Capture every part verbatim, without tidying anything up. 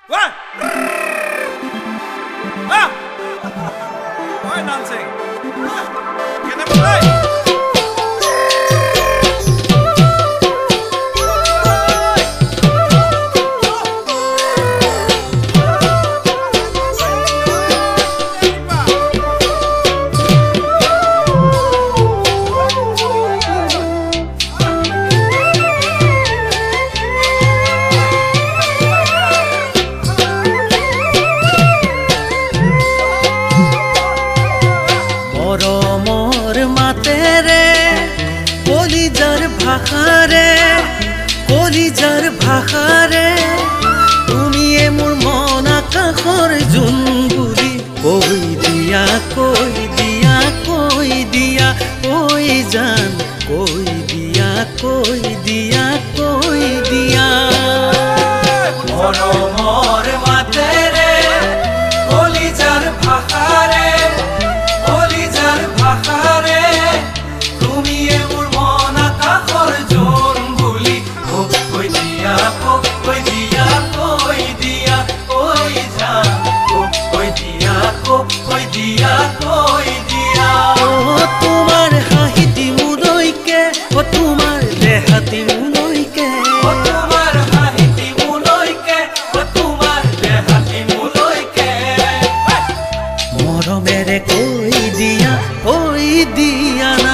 What? Ah! Why dancing? Get them right. ভাষাৰে কলিজাৰ ভাষাৰে তুমিয়ে মোৰ মন আকাশৰ জোন বুলি কৈ দিয়া কৈ দিয়া কৈ দিয়া কৈ জান কৈ দিয়া কৈ দিয়া কৈ দিয়া মৰমৰ মাতেৰে কলিজাৰ ভাষাৰে কলিজাৰ ভাষাৰে তুমিয়ে মোৰ তোমাৰ হাঁহিটি মোলৈকে অ তোমাৰ দেহাটি মোলৈকে অ তোমাৰ হাঁহিটি মোলৈকে অ তোমাৰ দেহাটি মোলৈকে মৰমেৰে কৈ দিয়া কৈ দিয়া না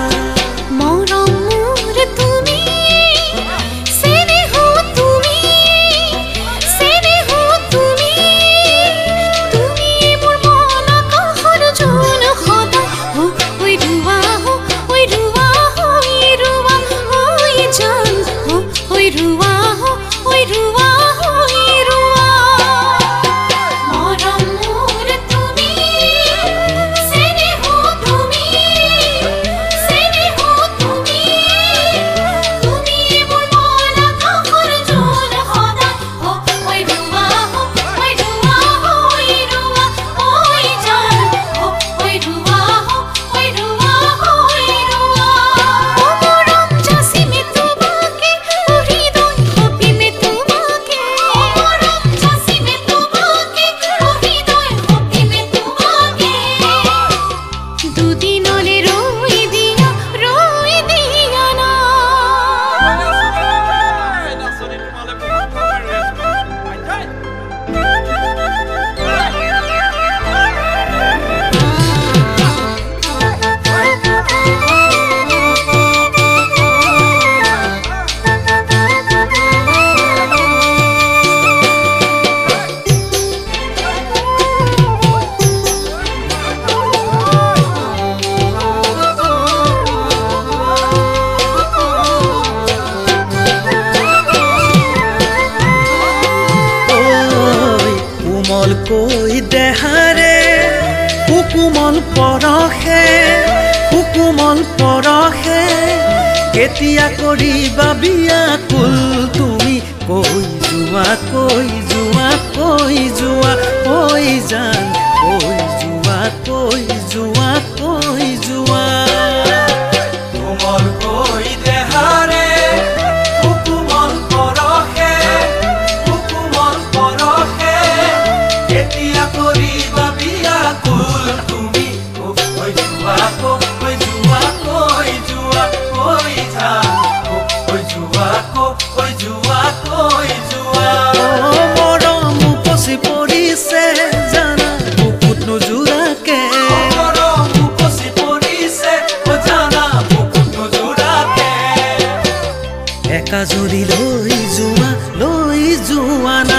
কৈ দেহাৰে কুকুমল পৰহে কুকুমল পৰহে কেতিয়া কৰিবা বিয়াকুল তুমি কৈ যোৱা কৈ যোৱা কৈ যোৱা কৈ জান কৈ যোৱা কৈ যোৱা কৈ যোৱা কোমল কৈ দেহাৰে কুকুমল পৰহে কুকুমল পৰহে কেতিয়া কৰিবা বিয়াকুল তুমি কৈ যোৱা কৈ যোৱা কৈ যোৱা কৈ জান কৈ যোৱা কৈ যোৱা কৈ যোৱা মৰম উপচি পৰিছে জানা বুকুত নোজোৰাকে মৰম উপচি পৰিছে জানা বুকুত নোজোৰাকে একাজৰি লৈ যোৱা লৈ যোৱা